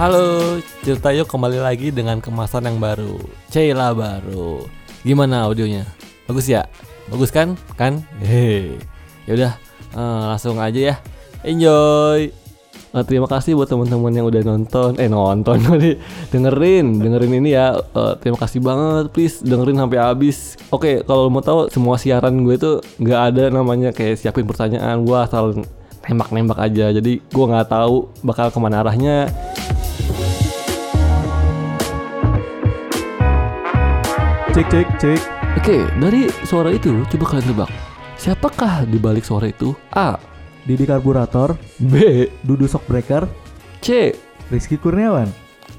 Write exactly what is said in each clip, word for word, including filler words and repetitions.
Halo, cerita yuk kembali lagi dengan kemasan yang baru, Ceyla baru. Gimana audionya? Bagus ya? Bagus kan? Kan? Hehe. Yaudah, uh, langsung aja ya. Enjoy. Uh, terima kasih buat teman-teman yang udah nonton, eh nonton, dengerin, dengerin ini ya. Uh, terima kasih banget, please dengerin sampai habis. Oke, kalau mau tahu semua siaran gue tuh nggak ada namanya kayak siapin pertanyaan, gue asal nembak-nembak aja. Jadi gue nggak tahu bakal kemana arahnya. Cek cek cek. Oke, dari suara itu coba kalian tebak. Siapakah di balik suara itu? A. Didi Karburator. B. Dudu Shockbreaker. C. Rizky Kurniawan.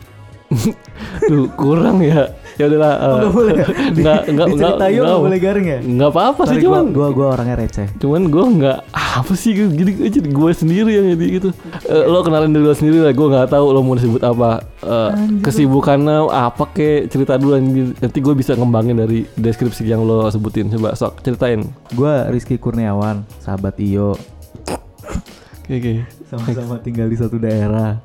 Tuh kurang ya. Ya udahlah. Uh, Enggak boleh. Enggak enggak enggak. Enggak boleh garing ya? Enggak apa-apa sih, cuman cuman gua gua orangnya receh. Cuman gua enggak apa sih gini aja gue sendiri yang jadi gitu. Uh, lo kenalin diri lo sendiri lah, gua enggak tahu lo mau disebut apa. Uh, kesibukannya apa kek, cerita dulu nanti gue bisa ngembangin dari deskripsi yang lo sebutin. Coba sok ceritain. Gua Rizky Kurniawan, sahabat Iyo. Oke oke. Sama-sama tinggal di satu daerah.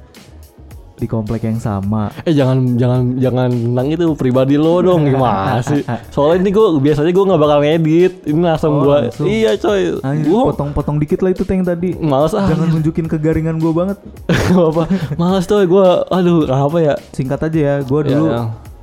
Di komplek yang sama. Eh jangan jangan jangan tentang itu pribadi lo dong, gimana sih? Soalnya ini gue biasanya gue nggak bakal ngedit, ini langsung oh, gue. Iya coy. Gue potong-potong dikit lah itu yang tadi. Males ah. Jangan nunjukin kegaringan gue banget. Apa? Males coy gue. Aduh apa ya? Singkat aja ya, gue dulu ya, ya.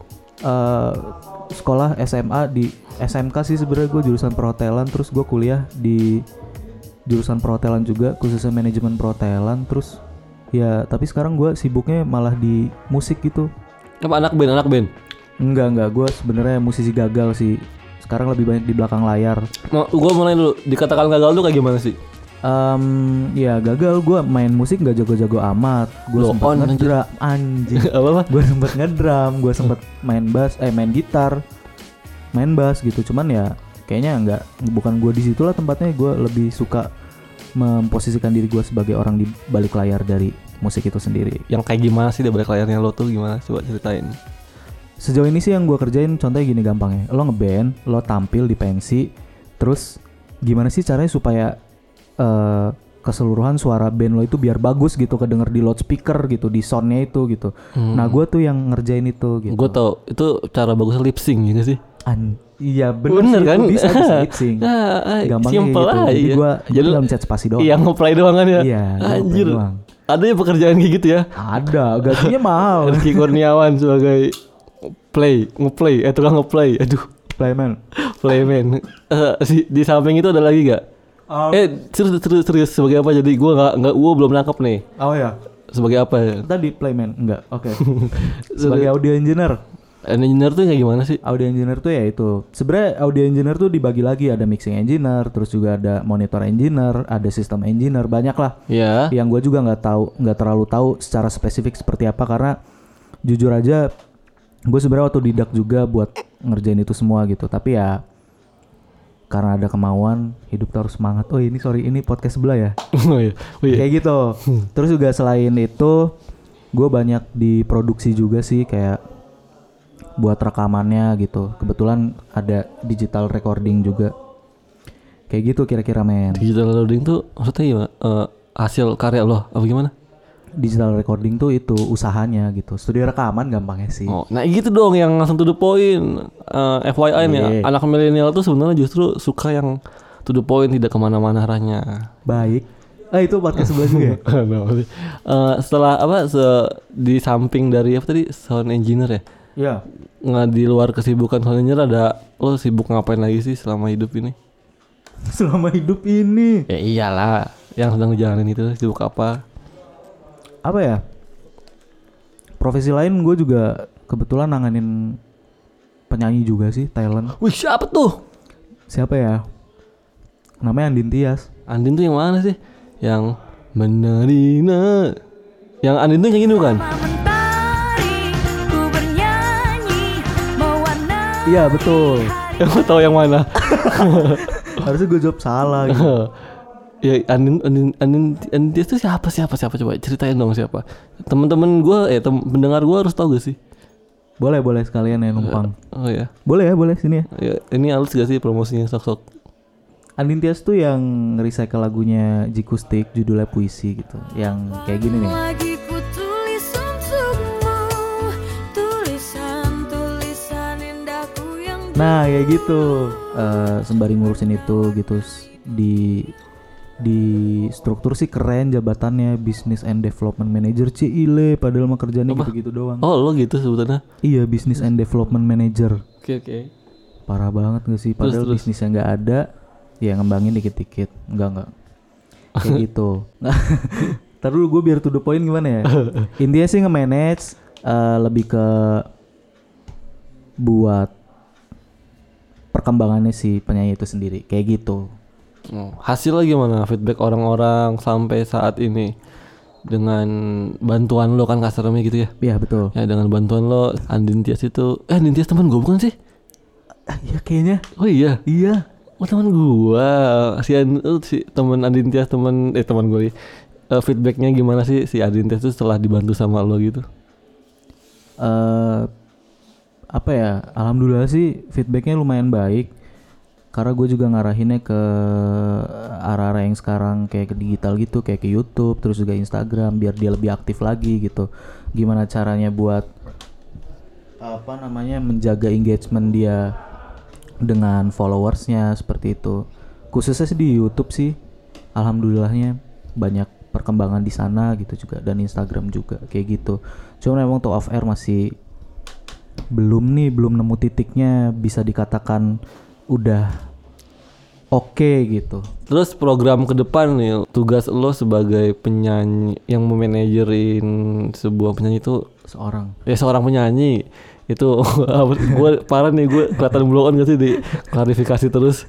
Uh, sekolah S M A di S M K sih sebenarnya gue jurusan perhotelan, terus gue kuliah di jurusan perhotelan juga, khususnya manajemen perhotelan, terus ya, tapi sekarang gue sibuknya malah di musik gitu. Apa anak band, anak band? Enggak, enggak. Gue sebenarnya musisi gagal sih. Sekarang lebih banyak di belakang layar. Mau gue mulai dulu. Dikatakan gagal tuh kayak gimana sih? Um, ya gagal. Gue main musik nggak jago-jago amat. Gue sempat ngedrum, anjing. Apa? Gue sempat ngedrum. Gue sempat main bass, eh main gitar, main bass gitu. Cuman ya kayaknya nggak, bukan gue di situ lah tempatnya. Gue lebih suka memposisikan diri gue sebagai orang di balik layar dari musik itu sendiri. Yang kayak gimana sih di balik layarnya lo tuh gimana? Coba ceritain. Sejauh ini sih yang gue kerjain contohnya gini gampangnya. Lo ngeband, lo tampil di pensi, terus gimana sih caranya supaya uh, keseluruhan suara band lo itu biar bagus gitu, kedenger di loudspeaker gitu, di soundnya itu gitu. Hmm. Nah gue tuh yang ngerjain itu gitu. Gue tau, itu cara bagusnya lip sync gitu sih. An- Iya bener, bener sih, kan? Bisa bisa lip sync. Gampangnya simple gitu. Aja. Jadi gue jadi dalam chat spasi doang. Iya nge-play doang kan ya. Iya. Anjir. Ada ya pekerjaan kayak gitu ya? Ada, gajinya mahal. Rizky Kurniawan sebagai play, nge-play, eh tukang nge-play. Aduh, playman. Playman. Uh, di, di samping itu ada lagi gak? Um, eh serius, serius, serius sebagai apa? Jadi gue nggak nggak gue belum nangkep nih. Oh ya. Sebagai apa ya? Tadi playman enggak? Oke. Okay. Sebagai audio engineer. Engineer tuh kayak gimana sih? Audio engineer tuh ya itu. Sebenarnya audio engineer tuh dibagi lagi, ada mixing engineer, terus juga ada monitor engineer, ada system engineer, banyak lah. Iya. Yeah. Yang gue juga nggak tahu, nggak terlalu tahu secara spesifik seperti apa, karena jujur aja gue sebenarnya otodidak juga buat ngerjain itu semua gitu. Tapi ya karena ada kemauan, hidup tuh harus semangat. Oh ini sorry ini podcast sebelah ya. Oh iya. Oh iya. Kayak gitu. Terus juga selain itu, gue banyak diproduksi juga sih kayak buat rekamannya gitu. Kebetulan ada digital recording juga. Kayak gitu kira-kira men. Digital recording tuh maksudnya gimana? Uh, hasil karya lo apa gimana? Digital recording tuh itu usahanya gitu. Studio rekaman gampangnya sih. Oh, nah gitu dong yang langsung to the point. Uh, F Y I nih ya, anak milenial tuh sebenarnya justru suka yang to the point, tidak kemana-mana arahnya. Baik. Ah itu podcast sebelah juga ya? uh, setelah apa se- di samping dari apa tadi sound engineer ya? Iya. Nggak di luar kesibukan sound engineer ada lo sibuk ngapain lagi sih selama hidup ini? Selama hidup ini? Ya iyalah, yang sedang dijalanin itu sibuk apa? Apa ya? Profesi lain gue juga kebetulan nanganin penyanyi juga sih, talent. Wih siapa tuh? Siapa ya? Namanya Andin Tias. Andin tuh yang mana sih? Yang menarina. Yang Andin tuh yang gini bukan? Iya betul. Yang gue tahu yang mana. Harusnya gue jawab salah gitu. Ya Andin Andin Andin Andin Tias tuh siapa siapa siapa coba ceritain dong siapa. Temen-temen gue eh tem- pendengar gue harus tahu gak sih? Boleh boleh sekalian ya numpang. Oh ya. Boleh ya boleh sini ya. Ya ini halus gak sih promosinya sok-sok? Andin Tias tuh yang recycle lagunya Jikustik judulnya Puisi gitu. Yang kayak gini nih. Nah kayak gitu, uh, sembari ngurusin itu gitu di di struktur sih keren jabatannya business and development manager cile padahal mah kerjanya gitu-gitu doang. Oh lo gitu sebutannya? Iya business and development manager. Oke okay, oke. Okay. Parah banget gak sih? Padahal terus, terus. bisnisnya nggak ada, ya ngembangin dikit-dikit, enggak enggak. Kayak gitu. Ntar dulu gue biar to the point gimana ya. Intinya sih nge-manage uh, lebih ke buat perkembangannya si penyanyi itu sendiri, kayak gitu. Oh, hasilnya gimana? Feedback orang-orang sampai saat ini dengan bantuan lo kan kasarnya gitu ya? Iya betul. Ya dengan bantuan lo, Andin Tias itu, eh Andin Tias teman gue bukan sih? Iya kayaknya. Oh iya. Iya. Oh teman gua. Si uh, si teman Andin Tias teman eh teman gue. Uh, feedbacknya gimana sih si Andin Tias itu setelah dibantu sama lo gitu? Eh uh, apa ya? Alhamdulillah sih feedbacknya lumayan baik. Karena gue juga ngarahinnya ke arah-arah yang sekarang kayak ke digital gitu, kayak ke YouTube, terus juga Instagram biar dia lebih aktif lagi gitu. Gimana caranya buat apa namanya menjaga engagement dia dengan followersnya seperti itu. Khususnya sih di YouTube sih, alhamdulillahnya banyak perkembangan di sana gitu juga dan Instagram juga kayak gitu. Cuma memang tuh off air masih belum nih, belum nemu titiknya bisa dikatakan udah oke okay, gitu. Terus program ke depan nih, tugas lo sebagai penyanyi yang memanajerin sebuah penyanyi itu seorang. Ya seorang penyanyi itu gue parah nih, gue kelihatan blow on gak sih di klarifikasi terus.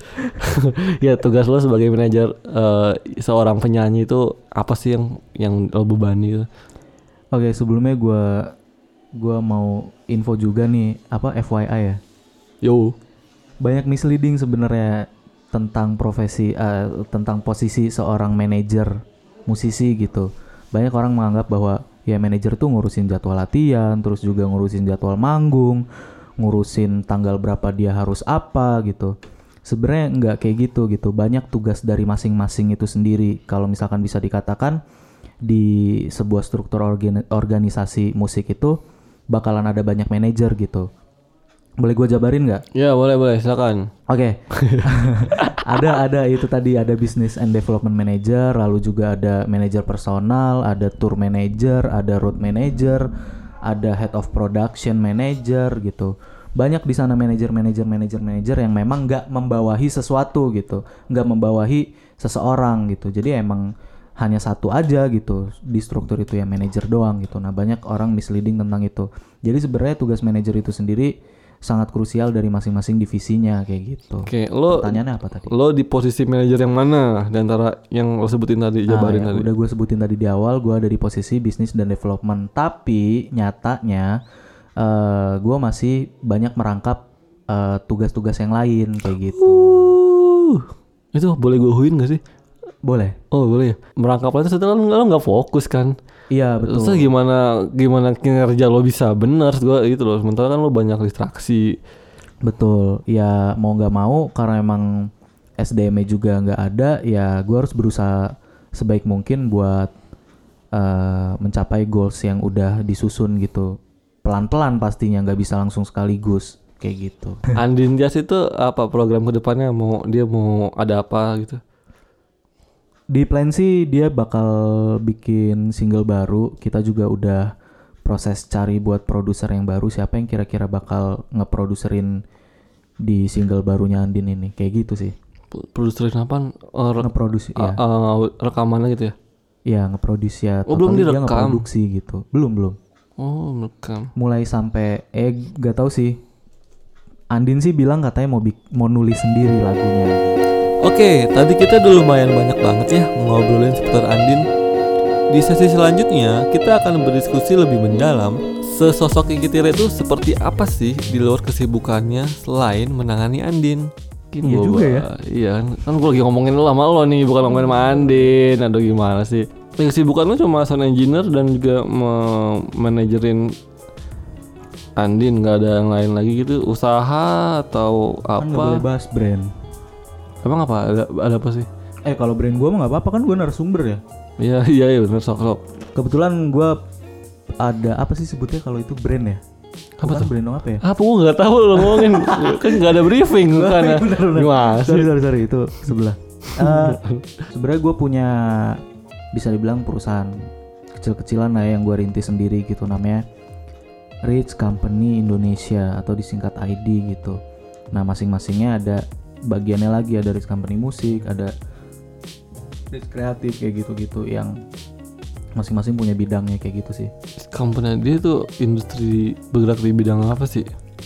Ya tugas lo sebagai manajer uh, seorang penyanyi itu apa sih yang yang lo bebani itu? Oke, sebelumnya gue gue mau info juga nih, apa F Y I ya. Yo. Banyak misleading sebenarnya tentang profesi uh, tentang posisi seorang manajer musisi gitu. Banyak orang menganggap bahwa ya manajer tuh ngurusin jadwal latihan, terus juga ngurusin jadwal manggung, ngurusin tanggal berapa dia harus apa gitu. Sebenarnya nggak kayak gitu gitu. Banyak tugas dari masing-masing itu sendiri. Kalau misalkan bisa dikatakan di sebuah struktur organ- organisasi musik itu bakalan ada banyak manajer gitu. Boleh gue jabarin nggak? Ya boleh boleh silakan. Oke. Okay. ada ada itu tadi ada business and development manager, lalu juga ada manager personal, ada tour manager, ada road manager, ada head of production manager gitu. Banyak di sana manajer manajer manajer manajer yang memang nggak membawahi sesuatu gitu, nggak membawahi seseorang gitu. Jadi emang hanya satu aja gitu di struktur itu ya manajer doang gitu. Nah banyak orang misleading tentang itu. Jadi sebenarnya tugas manajer itu sendiri sangat krusial dari masing-masing divisinya kayak gitu. Oke, lo pertanyaannya apa tadi? Lo di posisi manajer yang mana di antara yang lo sebutin tadi, jabarin ah, ya, tadi? Udah gue sebutin tadi di awal, gue ada di posisi bisnis dan development. Tapi nyatanya uh, gue masih banyak merangkap uh, tugas-tugas yang lain kayak gitu. Uh, itu boleh gue huin gak sih? Boleh. Oh boleh ya. Merangkap itu setelah lo nggak fokus kan? Iya betul. Terus gimana gimana kinerja lo bisa benar gue gitu loh. Sementara kan lo banyak distraksi. Betul. Ya mau nggak mau karena emang S D M-nya juga nggak ada, ya gue harus berusaha sebaik mungkin buat uh, mencapai goals yang udah disusun gitu. Pelan-pelan pastinya, nggak bisa langsung sekaligus kayak gitu. Andin Tias itu apa program kedepannya? Mau dia mau ada apa gitu? Di plan sih dia bakal bikin single baru. Kita juga udah proses cari buat produser yang baru. Siapa yang kira-kira bakal ngeproduserin di single barunya Andin ini. Kayak gitu sih. Produserin apa? Uh, re- Ngeproduksi uh, ya. Uh, rekamannya gitu ya? Iya ngeproduksi ya. Oh belum direkam? Dia ngeproduksi gitu. Belum belum. Oh rekam. Mulai sampai eh gak tahu sih. Andin sih bilang katanya mau bik- mau nulis sendiri lagunya. Oke, tadi kita udah lumayan banyak banget ya ngobrolin seputar Andin. Di sesi selanjutnya, kita akan berdiskusi lebih mendalam sesosok Kiki Tire itu seperti apa sih di luar kesibukannya selain menangani Andin. Gini iya juga ya. Iya kan, kan gue lagi ngomongin lo sama lo nih, bukan ngomongin sama Andin. Aduh gimana sih. Kesibukan lo cuma sound engineer dan juga manajerin Andin, gak ada yang lain lagi gitu, usaha atau kan apa? Kan gak boleh bahas brand. Emang apa? Ada, ada apa sih? Eh kalau brand gue mah nggak apa-apa kan gue narasumber ya. Iya iya iya benar sok sok. Kebetulan gue ada apa sih sebutnya kalau itu brand ya? Apa Bukan tuh? Berendong apa ya? Apa gue nggak tahu lo ngomongin kan nggak ada briefing kan ya. Bener, bener. Gimana sih? Sorry sorry sorry itu sebelah. Eh, sebenarnya gue punya bisa dibilang perusahaan kecil-kecilan lah yang gue rintis sendiri gitu, namanya Rich Company Indonesia atau disingkat I D gitu. Nah masing-masingnya ada bagiannya lagi, ada Rich Company musik, ada Rich kreatif kayak gitu-gitu yang masing-masing punya bidangnya kayak gitu sih. Company dia tuh industri bergerak di bidang apa sih?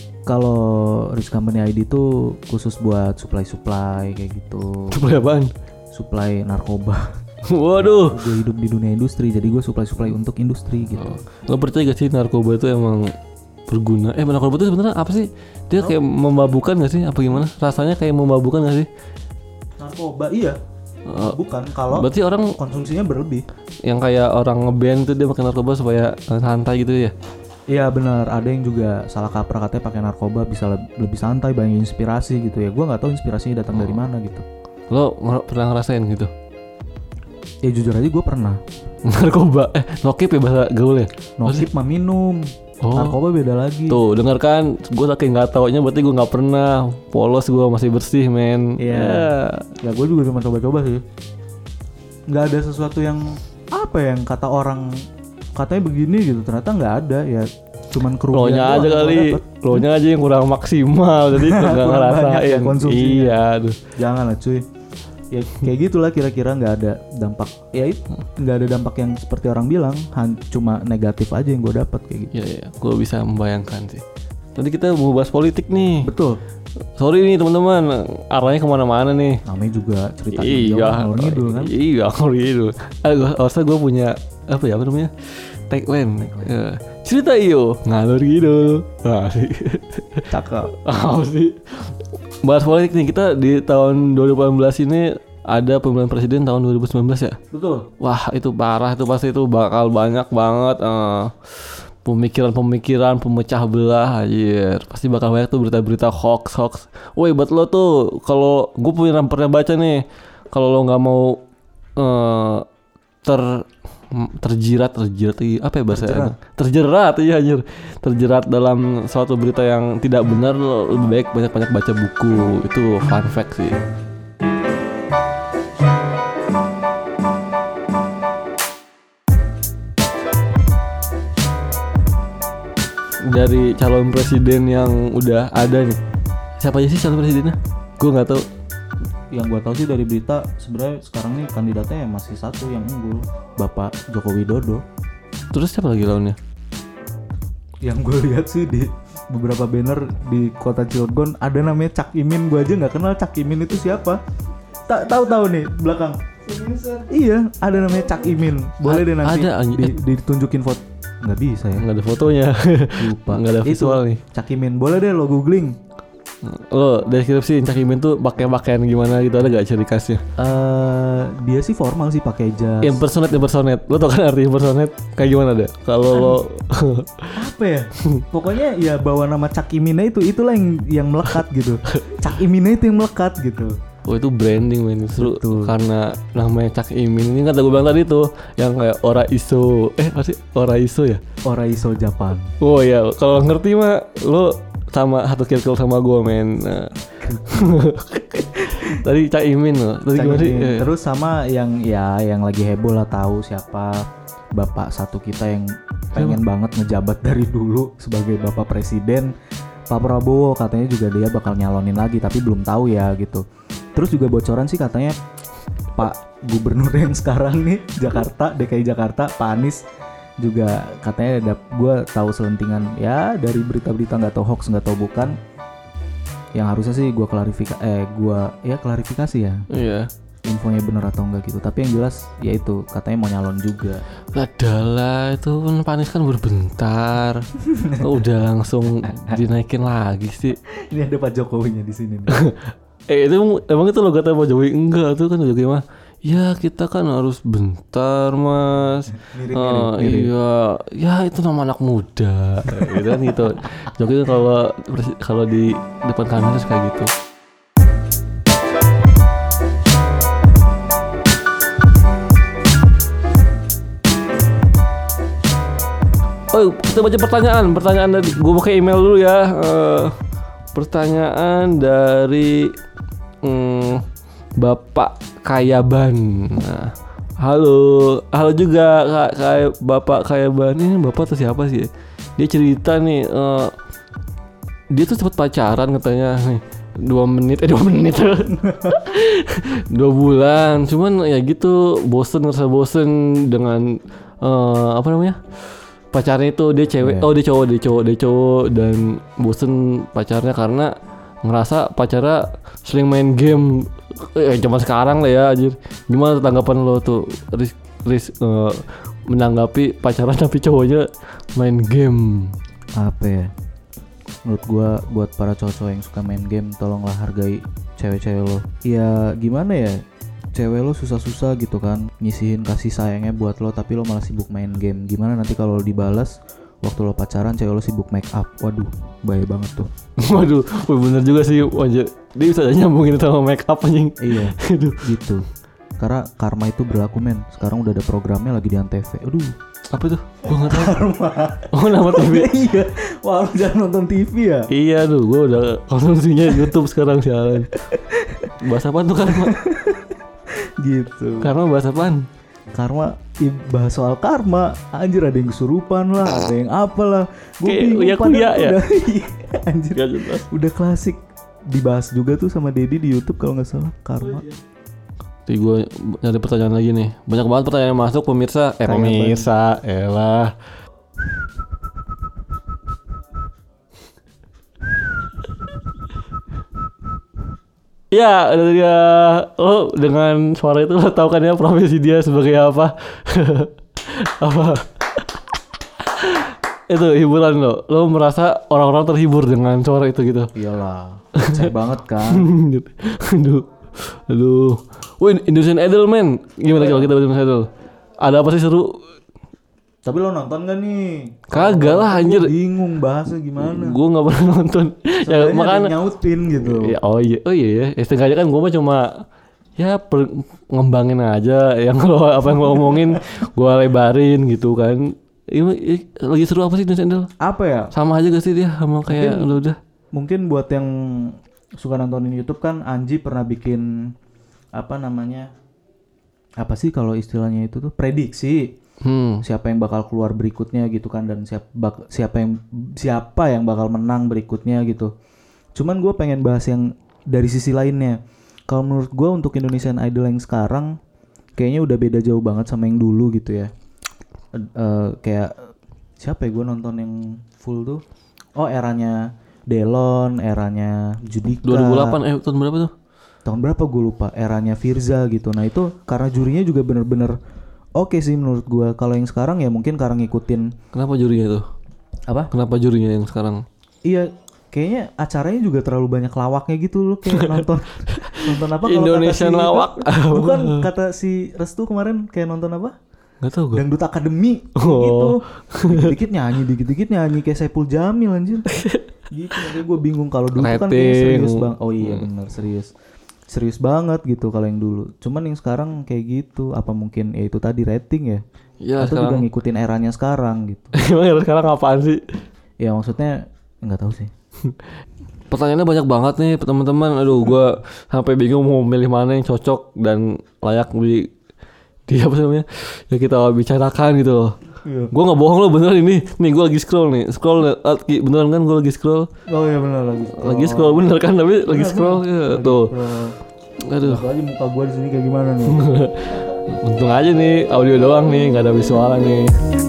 Kalau Rich Company I D tuh khusus buat supply-supply kayak gitu. Supply apaan? Supply narkoba. Waduh. Gue hidup di dunia industri, jadi gue supply-supply untuk industri gitu. Oh. Lo percaya gak sih narkoba itu emang berguna? Eh narkoba itu sebenarnya apa sih? Dia kayak memabukkan gak sih? Apa gimana? Rasanya kayak memabukkan gak sih? Narkoba iya. Uh, Bukan kalau berarti orang konsumsinya berlebih. yang kayak orang ngeband tuh dia pakai narkoba supaya santai gitu ya? Iya benar, ada yang juga salah kaprah katanya pakai narkoba bisa le- lebih santai, banyak inspirasi gitu ya. Gue nggak tahu inspirasinya datang Oh. dari mana gitu. Lo nger- pernah ngerasain gitu? Ya jujur aja gue pernah. Narkoba? Eh nokip ya bahasa gaul ya? Nokip mah minum, Oh. narkoba beda lagi. Tuh dengarkan, gue saking nggak taunya berarti gue nggak pernah. Polos gue masih bersih men. Iya. Ya. Ya gue juga cuma coba-coba sih. Nggak ada sesuatu yang apa yang kata orang katanya begini gitu, ternyata nggak ada ya. Cuman kerugian Lo nya doang aja yang kali, gua dapet. lo nya aja yang kurang maksimal, jadi nggak Kurang banyak ngerasain. ya konsumsinya. Iya, aduh. Jangan lah cuy. Ya kayak gitulah kira-kira, nggak ada dampak. Ya itu nggak ada dampak yang seperti orang bilang, han- cuma negatif aja yang gue dapat kayak gitu. Iya, iya, gue bisa membayangkan sih. Nanti kita mau bahas politik nih. Betul. Sorry nih teman-teman, arahnya kemana-mana nih. Namanya juga cerita Iya, ngalor ngidul kan. Iya, ngalor ngidul. Ah, gua harusnya gue punya apa ya, apa namanya? Tagline. Ya. Cerita iyo ngalor ngidul. Wah, sih. Cakep. Apa sih? Bahas politik nih, kita di tahun dua ribu delapan belas ini ada pemilihan presiden tahun dua ribu sembilan belas ya. Betul. Wah, itu parah, itu pasti itu bakal banyak banget eh, pemikiran-pemikiran pemecah belah, anjir. Pasti bakal banyak tuh berita-berita hoax hoax. Woi, buat lo tuh kalau gue punya pernah baca nih, kalau lo nggak mau eh, ter terjirat terjirat apa ya bahasa Terjerat. terjerat iya anjir terjerat dalam suatu berita yang tidak benar, lo lebih baik banyak-banyak baca buku. Itu fun fact sih. Dari calon presiden yang udah ada nih, siapa aja sih calon presidennya? Gue nggak tahu. Yang gue tahu sih dari berita sebenarnya sekarang nih kandidatnya masih satu yang unggul, Bapak Joko Widodo. Terus siapa lagi lawannya? Yang gue lihat sih di beberapa banner di kota Cilegon ada namanya Cak Imin. Gue aja nggak kenal Cak Imin itu siapa. Tak tahu-tahu nih belakang. Iya, ada namanya Cak Imin. Boleh deh nanti ada, anj- di- ditunjukin foto. Nggak bisa ya. Nggak ada fotonya. Lupa. Nggak ada visual Itu, nih. Cak Imin. Boleh deh lo googling. Lo deskripsi Cak Imin tuh pakai pakaian gimana gitu, ada gak ciri khasnya? Eh dia sih formal sih, pakai jas. Impersonate, impersonate. Lo tau kan arti impersonate kayak gimana ada? Kalau lo Apa ya? Pokoknya ya bawa nama Cak Iminnya itu, itulah yang yang melekat gitu. Cak Iminnya itu yang melekat gitu. oh itu branding men, justru Betul. karena namanya Cak Imin ini kan gue bilang tadi tuh yang kayak ora iso, eh apa sih ora iso ya? Ora iso Japan. Oh ya, kalau ngerti mah lo sama satu circle sama gue men. Nah. Tadi Cak Imin loh. Tadi Cak gimana sih? Imin. Eh, Terus sama yang ya yang lagi heboh lah, tahu siapa bapak satu kita yang pengen banget ngejabat dari dulu sebagai bapak presiden, Pak Prabowo. Katanya juga dia bakal nyalonin lagi tapi belum tahu ya gitu. Terus juga bocoran sih katanya Pak Gubernur yang sekarang nih Jakarta, D K I Jakarta, Pak Anies juga katanya ada, gue tahu selentingan ya dari berita-berita nggak tahu hoax nggak tahu bukan, yang harusnya sih gue klarifikasi eh gue ya klarifikasi ya iya. infonya bener atau enggak gitu. Tapi yang jelas ya itu katanya mau nyalon juga. Adalah itu kan Pak Anies kan berbentar. Oh, udah langsung dinaikin lagi sih. Ini ada Pak Jokowinya di sini nih. Eh itu emang, emang itu lo kata Pak Jokowi enggak tuh kan Jokowi mah. Ya kita kan harus bentar mas. Mirip, Eh, mirip, mirip. Iya, ya itu nama anak muda. Gitu kan gitu. Jokowi kalau kalau di depan kamera kayak gitu. Oh Oh, kita baca pertanyaan. Pertanyaan dari gue pakai email dulu ya. Uh, pertanyaan dari um, Bapak Kayaban. Nah, halo, halo juga Kak, kayak Bapak Kayaban. Ini Bapak tuh siapa sih? Dia cerita nih, uh, dia tuh sempat pacaran katanya nih. Dua menit, eh dua menit dua bulan. Cuman ya gitu, bosen, ngerasa bosen dengan uh, apa namanya, pacarnya itu. Dia cewek, yeah. oh dia cowok, dia cowok, dia cowok dan bosen pacarnya karena ngerasa pacarnya sering main game. Eh zaman sekarang lah ya anjir. Gimana tanggapan lo tuh Riz, Riz uh, menanggapi pacaran tapi cowoknya main game? Apa ya, menurut gua buat para cowok-cowok yang suka main game, tolonglah hargai cewek-cewek lo. Ya gimana ya, cewek lo susah-susah gitu kan nyisihin kasih sayangnya buat lo, tapi lo malah sibuk main game. Gimana nanti kalau lo dibalas waktu lo pacaran cewek lo sibuk make up? Waduh, bahaya banget tuh. Waduh, bener juga sih wajah. Dia bisa aja nyambungin sama make up anjing. Iya, gitu. Karena karma itu berlaku men. Sekarang udah ada programnya lagi di Antv. Aduh, apa tuh? Gua nggak tahu. Karma. Oh, nama T V. Iya. Wah, lu jangan nonton T V ya? Iya tuh, gua udah konsumsinya YouTube sekarang sialan. Bahas apa tuh karma? Gitu. Karma bahas apaan? Karma, bahas soal karma. Anjir, ada yang kesurupan lah, ada yang apalah. Gue bingung uya kuya ya. Udah, anjir, udah klasik. Dibahas juga tuh sama Dedi di YouTube kalau nggak salah, karma. Jadi gue nyari pertanyaan lagi nih. Banyak banget pertanyaan yang masuk pemirsa. Eh Kayak pemirsa, elah. Ya, ada dia. Lo dengan suara itu lo tahu kan ya profesi dia sebagai apa? Apa? Itu hiburan lo. Lo merasa orang-orang terhibur dengan suara itu gitu? Iyalah, percaya banget kan. Aduh, aduh. Wih, Indonesian Idol men. Gimana kalau kita Indonesian Idol? Ada apa sih seru? Tapi lo nonton gak nih? Kagak lah anjir. Bingung bahasnya gimana. Gue gak pernah nonton. Ya makanya nyautin gitu. Ya, oh iya, oh iya ya. Setengahnya kan gue mah cuma ya per, ngembangin aja yang lo apa yang lo ngomongin gue lebarin gitu kan. Ini lagi seru apa sih Indonesian Idol? Apa ya? Sama aja gak sih dia sama kayak mungkin, lo udah. Mungkin buat yang suka nontonin YouTube kan, Anji pernah bikin apa namanya? Apa sih kalau istilahnya itu tuh prediksi. Hmm. Siapa yang bakal keluar berikutnya gitu kan, dan siapa bak, siapa yang siapa yang bakal menang berikutnya gitu. Cuman gue pengen bahas yang dari sisi lainnya. Kalau menurut gue untuk Indonesian Idol yang sekarang kayaknya udah beda jauh banget sama yang dulu gitu ya. Uh, kayak siapa ya gue nonton yang full tuh? Oh, eranya Delon, eranya Judika. dua ribu delapan eh tahun berapa tuh? Tahun berapa gue lupa. Eranya Firza gitu. Nah itu karena jurinya juga bener-bener oke sih menurut gua. Kalau yang sekarang ya mungkin karena ngikutin. Kenapa jurinya tuh? Apa? Kenapa jurinya yang sekarang? Iya, kayaknya acaranya juga terlalu banyak lawaknya gitu loh, kayak nonton nonton apa kalau Indonesian lawak. Itu, bukan kata si Restu kemarin kayak nonton apa? Gak tau gue. Dangdut Akademi oh. Gitu. Dikit-dikit nyanyi, dikit-dikit nyanyi kayak Saipul Jamil anjir. Gitu, makanya gue bingung kalau dulu kan kayak serius bang. Oh iya hmm. benar serius. Serius banget gitu kalau yang dulu. Cuman yang sekarang kayak gitu. Apa mungkin ya itu tadi rating ya? Ya atau sekarang... juga ngikutin eranya sekarang gitu. Emang era sekarang apaan sih? Ya maksudnya nggak tahu sih. Pertanyaannya banyak banget nih teman-teman. Aduh, gue sampai bingung mau milih mana yang cocok dan layak di di apa namanya? Ya kita bicarakan gitu loh. Iya. Gue nggak bohong loh beneran ini. Nih gue lagi scroll nih, scroll beneran kan gue lagi scroll. Oh iya bener lagi. Scroll. Lagi scroll bener kan tapi bener, lagi scroll ya lagi tuh. Scroll. Aduh. Lihat aja muka gue di sini kayak gimana nih. Untung aja nih audio doang nih, nggak ada visualnya nih.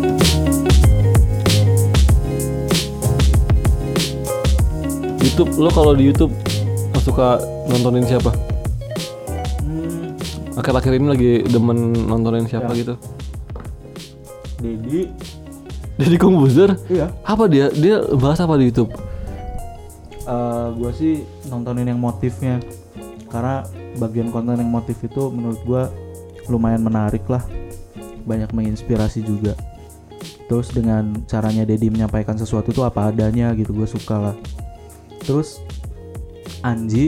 YouTube, lo kalau di YouTube suka nontonin siapa? Hmm. Akhir-akhir ini lagi demen nontonin siapa ya. Gitu? Dedi. Dedi Komposer? Iya. Apa dia? Dia bahas apa di YouTube? Uh, gue sih nontonin yang motifnya. Karena bagian konten yang motif itu menurut gue lumayan menarik lah. Banyak menginspirasi juga. Terus dengan caranya Dedi menyampaikan sesuatu tuh apa adanya gitu, gue suka lah. Terus Anji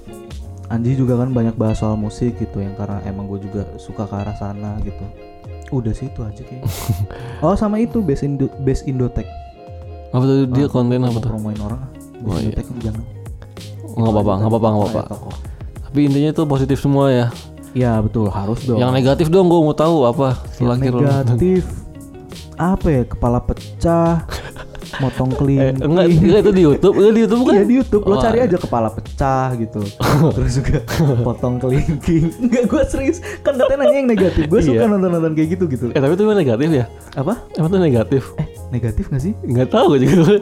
Anji juga kan banyak bahas soal musik gitu, yang karena emang gue juga suka ke arah sana gitu. Udah sih itu aja kayaknya. Oh sama itu Best Indo Best Indotech. Apa tuh dia Ah, konten apa tuh? Promoin orang. Best Oh, iya. Indotech kan jangan. Nggak apa-apa, nggak apa-apa, nggak apa-apa. Tapi intinya itu positif semua ya. Iya betul harus dong. Yang negatif dong, gue mau tahu apa. Yang negatif apa ya? Kepala pecah, motong Eh, kelingking. enggak, enggak itu di YouTube, enggak di YouTube bukan? Iya di YouTube lo Wah. cari aja kepala pecah gitu. Terus juga potong kelingking. Enggak gue serius kan katanya nanya yang negatif. Gue suka Iya. nonton-nonton kayak gitu gitu. Eh tapi itu emang negatif ya? Apa? Emang itu negatif? Eh negatif gak sih? Nggak tahu gue juga.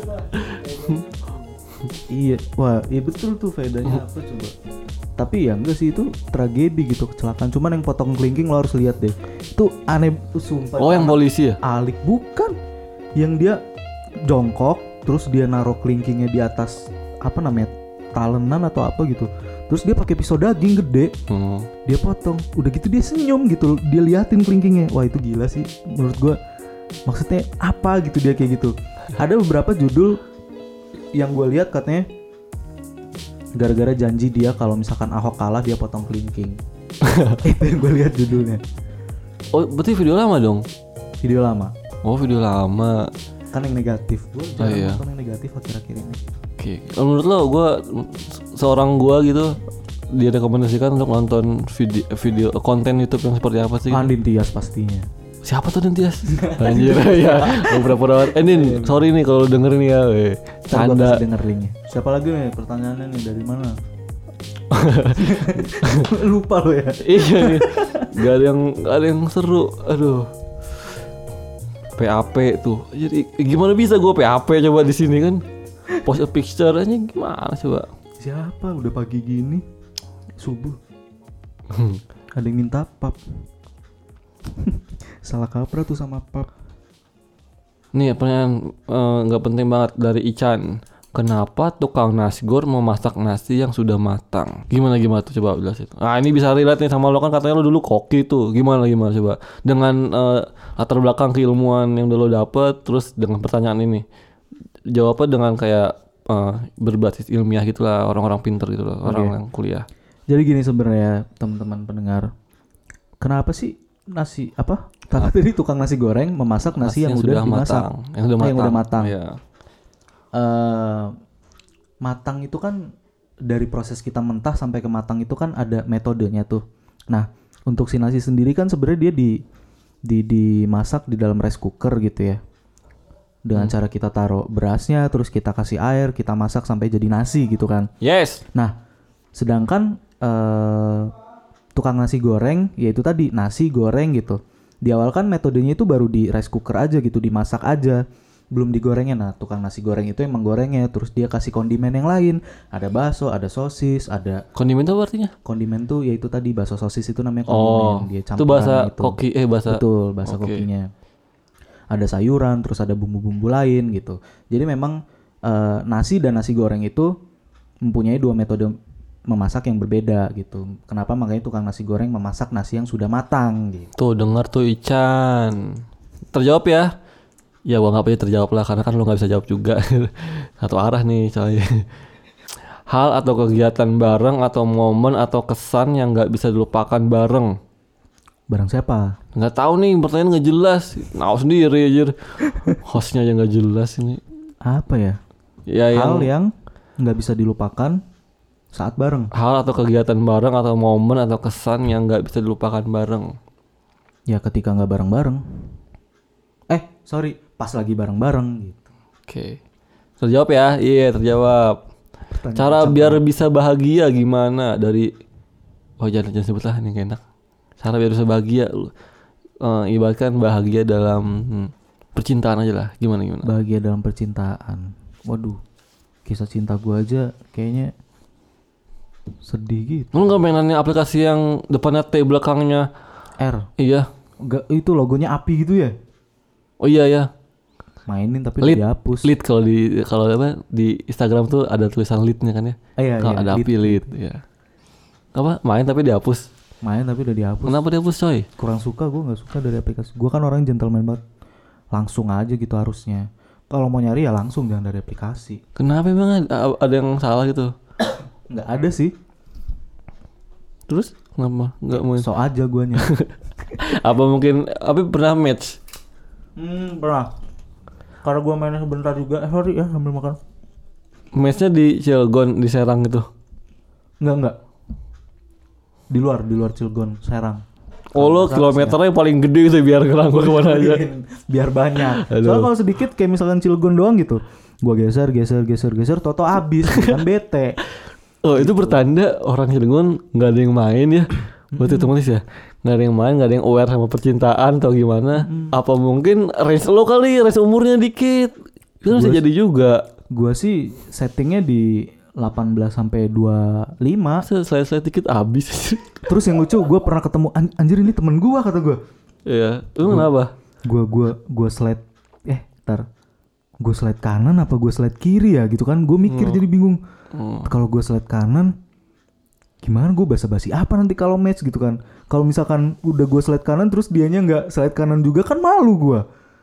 Iya. Wah iya betul tuh faedahnya apa coba. Tapi ya enggak sih itu tragedi gitu kecelakaan. Cuman yang potong kelingking lo harus lihat deh. Itu aneh sumpah. Oh yang polisi ya? Alik bukan. Yang dia jongkok terus dia naruh kelingkingnya di atas apa namanya? Talenan atau apa gitu. Terus dia pakai pisau daging gede. Hmm. Dia potong. Udah gitu dia senyum gitu. Dia liatin kelingkingnya. Wah itu gila sih menurut gua. Maksudnya apa gitu dia kayak gitu. Ada beberapa judul yang gue lihat katanya gara-gara janji dia kalau misalkan Ahok kalah dia potong kelingking. Itu yang gue lihat judulnya. Oh berarti video lama dong? Video lama. Oh video lama. Kan yang negatif. Gue Oh, jarang iya. nonton yang negatif akhir-akhir ini. Oke. Kalau menurut lo, gue seorang gue gitu direkomendasikan untuk nonton video video konten YouTube yang seperti apa sih? Andin Tias pastinya. Siapa tuh Nintias? Anjir ya. Beberapa orang. Eh Nin, sorry nih kalau denger nih ya. Weh. Ntar gua Canda. kasih denger linknya. Siapa lagi nih pertanyaannya nih dari mana? Lupa lo ya. Iya nih. Gak ada yang gak ada yang seru. Aduh. P A P tuh. Jadi gimana bisa gue P A P coba di sini kan? Post a picture aja gimana coba? Siapa udah pagi gini? Subuh. Ada yang minta pap. Salah kaprah tuh sama pap. Nih pertanyaan nggak uh, penting banget dari Ican. Kenapa tukang nasgor memasak nasi yang sudah matang? Gimana gimana tuh coba jelasin. Ah ini bisa relate nih sama lo kan katanya lo dulu koki tuh. Gimana gimana coba dengan uh, latar belakang keilmuan yang udah lo dapet, terus dengan pertanyaan ini jawabnya dengan kayak uh, berbasis ilmiah gitulah, orang-orang pinter gitu loh, orang Okay. yang kuliah. Jadi gini sebenarnya teman-teman pendengar. Kenapa sih nasi apa? Kata tadi tukang nasi goreng memasak nasi, yang, udah dimasak. matang, yang udah Oh, matang, yang udah matang. Iya. Eh, matang itu kan dari proses kita mentah sampai ke matang itu kan ada metodenya tuh. Nah, untuk si nasi sendiri kan sebenarnya dia di di dimasak di dalam rice cooker gitu ya. Dengan Hmm. cara kita taruh berasnya, terus kita kasih air, kita masak sampai jadi nasi gitu kan. Yes. Nah, sedangkan eh, tukang nasi goreng yaitu tadi nasi goreng gitu. Di awal kan metodenya itu baru di rice cooker aja gitu, dimasak aja. Belum digorengnya. Nah, tukang nasi goreng itu emang gorengnya, terus dia kasih kondimen yang lain. Ada bakso, ada sosis, ada Kondimen itu apa artinya? kondimen tuh yaitu tadi bakso sosis itu namanya kondimen. Oh, Dia itu campuran bahasa itu. koki eh bahasa. Betul, bahasa Oke. kokinya. Ada sayuran, terus ada bumbu-bumbu lain gitu. Jadi memang eh, nasi dan nasi goreng itu mempunyai dua metode memasak yang berbeda gitu. Kenapa makanya tukang nasi goreng memasak nasi yang sudah matang gitu. Tuh dengar tuh Ican. Terjawab ya? Ya gua nggak apa terjawab lah karena kan lu nggak bisa jawab juga. Satu arah nih coy. Hal atau kegiatan bareng atau momen atau kesan yang nggak bisa dilupakan bareng. Barang siapa? Nggak tahu nih pertanyaan nggak jelas. Nah sendiri aja. Hostnya aja nggak jelas ini. Apa ya? Ya Hal yang yang nggak bisa dilupakan saat bareng. hal atau kegiatan bareng atau momen atau kesan yang nggak bisa dilupakan bareng. Ya ketika nggak bareng-bareng. Eh sorry, pas lagi bareng-bareng gitu. Oke. Terjawab ya? Iya terjawab. Pertanyaan Cara macam biar apa? bisa bahagia gimana dari oh jangan jangan sebut lah ini gak enak. Cara biar bisa bahagia lu uh, ibaratkan bahagia dalam hmm, percintaan aja lah. Gimana gimana? Bahagia dalam percintaan. Waduh, kisah cinta gua aja kayaknya sedih gitu. Lu nggak mainannya aplikasi yang depannya T belakangnya R, iya? Gak, itu logonya api gitu ya? Oh iya ya. Mainin tapi Lead, udah dihapus. lead kalau di kalau apa di Instagram tuh ada tulisan leadnya kan ya. Ah, iya, Kalau iya, ada lead. api lead ya. Apa main tapi dihapus. Main tapi udah dihapus. Kenapa dihapus coy? Kurang suka, gue nggak suka dari aplikasi. Gue kan orang gentleman banget. Langsung aja gitu harusnya. Kalau mau nyari ya langsung, jangan dari aplikasi. Kenapa emang ada, ada yang salah gitu? Nggak ada sih. Terus? Kenapa? Enggak mau. So aja guanya. Apa mungkin apa pernah match? Hmm, pernah. Karena gua mainnya sebentar juga. Eh, sorry ya sambil makan. Matchnya di Cilegon, di Serang gitu. Enggak, enggak. Di luar, di luar Cilegon, Serang. Oh lo kilometernya paling gede gitu biar ngerangkul kemana aja. Biar banyak. Aduh. Soalnya kalau sedikit kayak misalkan Cilegon doang gitu. Gua geser, geser, geser, geser, toto abis kan bete. Oh itu bertanda orang Cilegon nggak ada yang main ya. Berarti otomatis ya nggak ada yang main, nggak ada yang aware sama percintaan atau gimana. Apa mungkin range lo kali, range umurnya dikit. Itu bisa jadi juga. Gua sih settingnya di delapan belas sampai dua puluh lima. Slide-slide dikit abis. Terus yang lucu gue pernah ketemu An- anjir ini temen gue kata gue. Iya, lu kenapa? Gue gue gue slide eh tar gue slide kanan apa gue slide kiri ya gitu kan. Gue mikir Hmm. jadi bingung. Hmm. Kalau gue slide kanan gimana gue basa-basi apa nanti kalau match gitu kan. Kalau misalkan udah gue slide kanan terus dianya nggak slide kanan juga kan malu gue.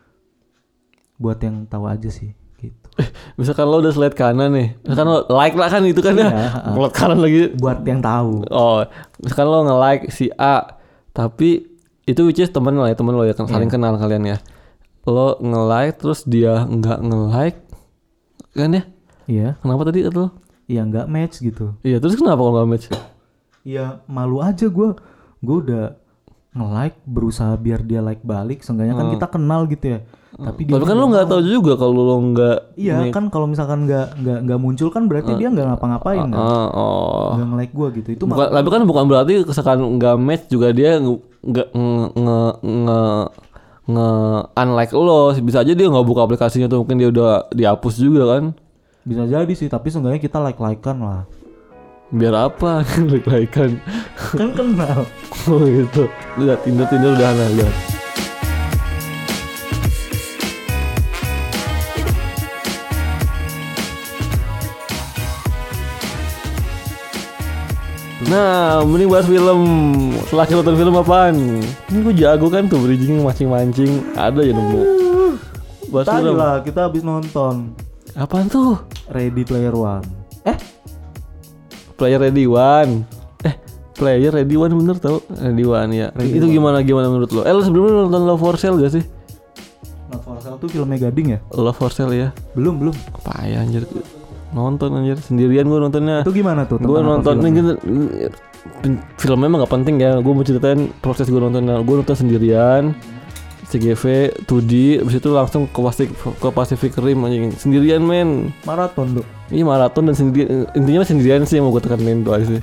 Buat yang tahu aja sih gitu. Misalkan lo udah slide kanan nih, misalkan lo like lah kan itu kan Iya, ya, uh-uh. slide kanan lagi. Buat yang tahu. Oh, misalkan lo nge-like si A, tapi itu which is temen lo ya, temen lo ya, kan saling Iya. kenal kalian ya. Lo nge-like terus dia nggak nge-like, kan ya? Iya. Kenapa tadi itu? Ya nggak match gitu. Iya, terus kenapa kalau nggak match? Ya malu aja gue. Gue udah nge-like, berusaha biar dia like balik. Seenggaknya kan Hmm. kita kenal gitu ya. Tapi, Tapi kan lo nggak tahu juga kalau lo nggak. Iya nih- kan kalau misalkan nggak nggak nggak muncul kan berarti dia nggak ngapa-ngapain kan. Ah, oh. Nggak nge-like gue gitu. Itu Bukan, malah- tapi kan bukan berarti misalkan nggak match juga dia nge nge nge nge, nge unlike lo. Bisa aja dia nggak buka aplikasinya tuh, mungkin dia udah dihapus juga kan. bisa jadi sih. Tapi seenggaknya kita like-likean lah. Biar apa? Like-likean. Kan kenal. Oh gitu. Lihat Tinder Tinder udah aneh lihat. Nah, mending bahas film. Setelah kita nonton film apaan? Ini gue jago kan tuh bridging mancing-mancing. Ada ya nemu. Bahas Tadi film. lah kita habis nonton Apaan tuh? Ready Player One. Eh Player Ready One. Eh, Player Ready One bener tau? Ready One ya. Ready Itu One. gimana gimana menurut lo? Eh, lo sebelumnya lo nonton Love for Sale gak sih? Not for Sale tuh filmnya Gading ya? Love for Sale ya. Belum belum. Apa ya anjir? Nonton anjir sendirian gue nontonnya. Itu gimana tuh? Gue Tentang apa nonton filmnya? gitu, filmnya emang gak penting ya. Gue mau ceritain proses gue nonton. Gue nonton sendirian C G V two D, abis itu langsung ke Pacific, ke Pacific Rim anjing. Sendirian men. Maraton tuh. Iya maraton dan sendiri. Intinya mah sendirian sih yang mau gue tekanin tuh aja sih.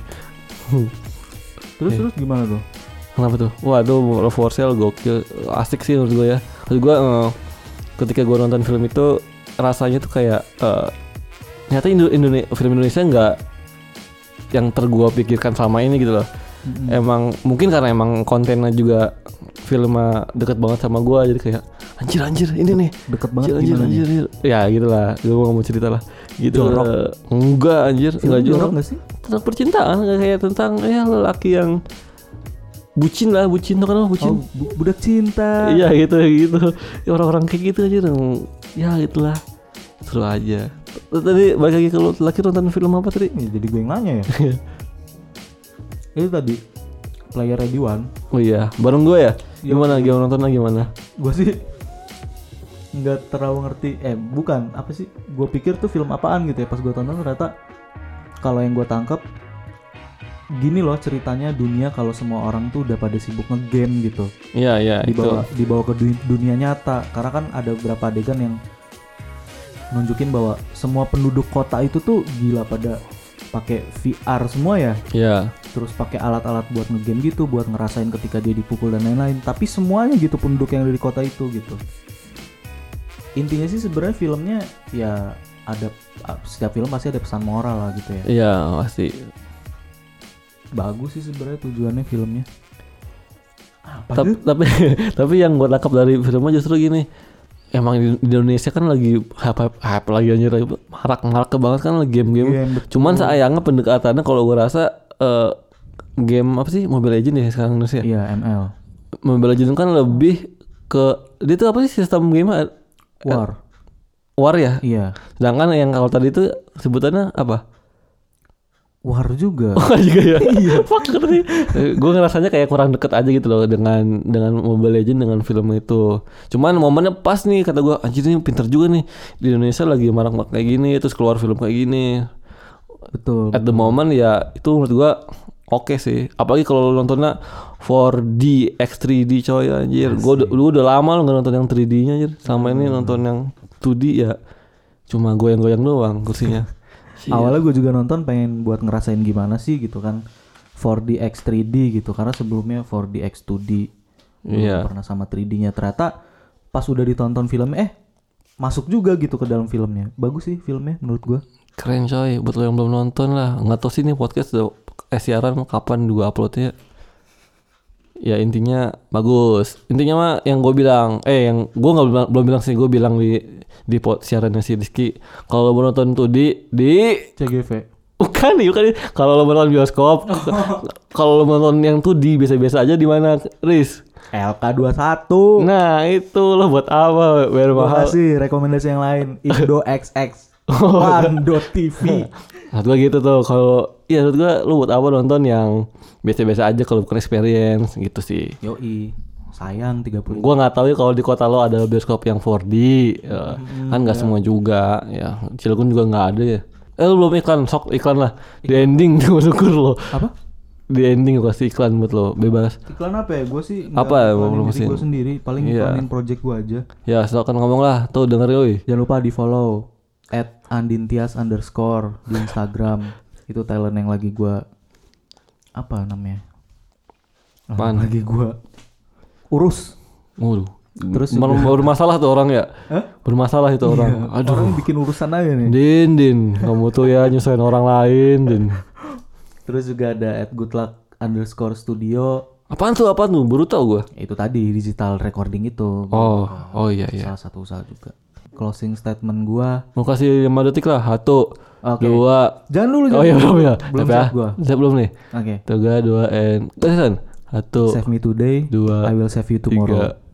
Terus Eh. terus gimana tuh? Kenapa tuh? Waduh, Love for Sale gokil. Asik sih menurut gue ya. Menurut gue eh, ketika gue nonton film itu rasanya tuh kayak eh, ternyata Indo- Indone- film Indonesia nggak yang tergua pikirkan selama ini gitu loh. Mm-mm. Emang mungkin karena emang kontennya juga filmnya deket banget sama gue, jadi kayak anjir anjir ini nih Deket banget anjir anjir, gimana anjir, nih? anjir. Ya gitulah, gue mau ngomong cerita lah gitu. Jorok. Eh, enggak anjir, Film enggak jorok jorok. gak sih? Tentang percintaan, nggak kayak tentang ya lelaki yang bucin lah, bucin tuh kan lo bucin. Oh, bu- budak cinta. Iya gitu gitu. Ya, orang-orang kayak gitu aja dong. Ya gitulah. Seru aja. Tadi balik lagi ke lu laki nonton film apa tadi? Nih, jadi gue yang nanya ya. Itu tadi Player Ready One. Oh iya, bareng gue ya. Gimana gimana nontonnya gimana? Gue sih nggak terlalu ngerti. Eh bukan apa sih? Gue pikir tuh film apaan gitu ya. Pas gue tonton ternyata kalau yang gue tangkap gini loh ceritanya, dunia kalau semua orang tuh udah pada sibuk nge-game gitu. Iya iya itu. Dibawa dibawa ke du- dunia nyata. Karena kan ada beberapa adegan yang nunjukin bahwa semua penduduk kota itu tuh gila pada pakai V R semua ya. Iya. Terus pakai alat-alat buat ngegame gitu, buat ngerasain ketika dia dipukul dan lain-lain. Tapi semuanya gitu penduduk yang ada di kota itu gitu. Intinya sih sebenarnya filmnya ya ada, setiap film pasti ada pesan moral lah gitu ya. Iya pasti. Bagus sih sebenarnya tujuannya filmnya. Apa Tapi tuh? tapi tapi yang gue tangkap dari filmnya justru gini. Emang di di Indonesia kan lagi hype hype lagi anjir, marak marak banget kan lagi game-game. Game, betul. Cuman sayangnya pendekatannya kalau gue rasa eh, game apa sih Mobile Legends ya sekarang Indonesia. Iya M L. Mobile Legends kan lebih ke dia tuh apa sih sistem game War. war ya. Iya. Sedangkan yang kalau tadi itu sebutannya apa? war juga. Oh juga ya. Iya. Fuck nih. Gue ngerasanya kayak kurang deket aja gitu loh dengan dengan Mobile Legends dengan film itu. Cuman momennya pas nih kata gue, anjir ini pinter juga nih di Indonesia lagi marak-marak kayak gini terus keluar film kayak gini. Betul. At the moment ya itu menurut gue oke okay sih. Apalagi kalau lo nontonnya four D X three D coy anjir. Gue udah, udah lama lo gak nonton yang three D-nya anjir. Sama hmm. ini nonton yang two D ya cuma goyang-goyang doang kursinya. Awalnya gue juga nonton pengen buat ngerasain gimana sih gitu kan four D X three D gitu karena sebelumnya four D X two D Iya. Yeah. Pernah sama three D-nya. Ternyata pas udah ditonton filmnya eh masuk juga gitu ke dalam filmnya. Bagus sih filmnya menurut gue. Keren coy, buat lo yang belum nonton lah. Nggak tahu sih nih podcast udah eh, siaran kapan juga uploadnya. Ya intinya bagus. Intinya mah yang gue bilang, eh yang gue nggak bilang, belum bilang sih, gue bilang di di pot siarannya si Rizky. Kalau lo mau nonton tuh di di C G V. Bukan nih, bukan nih. Kalau lo mau nonton bioskop, kalau lo mau nonton yang tuh di biasa-biasa aja di mana, Riz? L K dua puluh satu. Nah itu lo buat apa? Biar mahal. Kasih rekomendasi yang lain. Indo X X. Pando T V. Menurut gue gitu tuh. Kalau iya menurut gue lo buat apa nonton yang biasa-biasa aja kalau bukan experience gitu sih. Yoi. Sayang tiga puluh. Gua nggak tahu ya kalau di kota lo ada bioskop yang four D. Ya. Hmm, kan nggak ya. Semua juga. Ya Cilegon juga nggak ada ya. Eh lo belum iklan, sok iklan lah. Di ending tuh syukur lo. Apa? Di ending gue kasih iklan buat lo, bebas. Iklan apa ya? Gue sih apa belum sih? Gue sendiri paling iya. iklanin project gue aja. Ya silakan ngomong lah. Tuh denger yoi. Jangan lupa di follow at andintias underscore di Instagram. Itu talent yang lagi gue apa namanya? Apaan? Lagi gue urus. Waduh. Terus Ber- bermasalah tuh orang ya. Hah? Bermasalah itu orang. Iya, Aduh. Orang bikin urusan aja nih. Din, din. Kamu tuh ya nyusahin orang lain, din. Terus juga ada at goodluck underscore studio. Apaan tuh? Apaan tuh? Baru tau gue. Itu tadi digital recording itu. Oh, oh iya iya. Salah satu usaha juga. Closing statement gua. Mau kasih lima detik lah. Satu, okay. dua. Jangan dulu. Jangan oh iya belum ya. Belum siap gua. Siap belum nih? Oke. Okay. Tiga, dua, and. Satu. Save me today. Dua. I will save you tomorrow. Tiga.